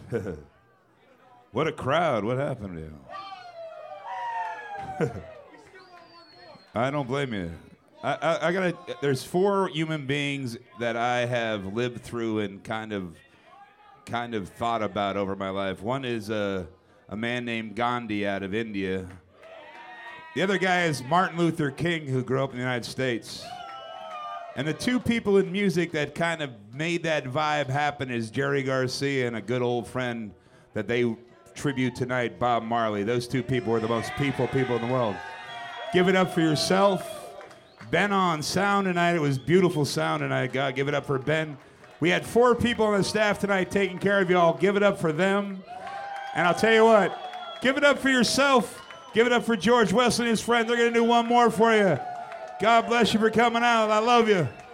What a crowd. What happened to you? I don't blame you. I gotta. There's 4 human beings that I have lived through and kind of thought about over my life. One is a man named Gandhi out of India. The other guy is Martin Luther King, who grew up in the United States. And the 2 people in music that kind of made that vibe happen is Jerry Garcia and a good old friend that they tribute tonight, Bob Marley. Those 2 people are the most people in the world. Give it up for yourself. Ben on sound tonight. It was beautiful sound tonight. God, give it up for Ben. We had 4 people on the staff tonight taking care of you all. Give it up for them. And I'll tell you what, give it up for yourself. Give it up for George Wesley and his friend. They're going to do one more for you. God bless you for coming out. I love you.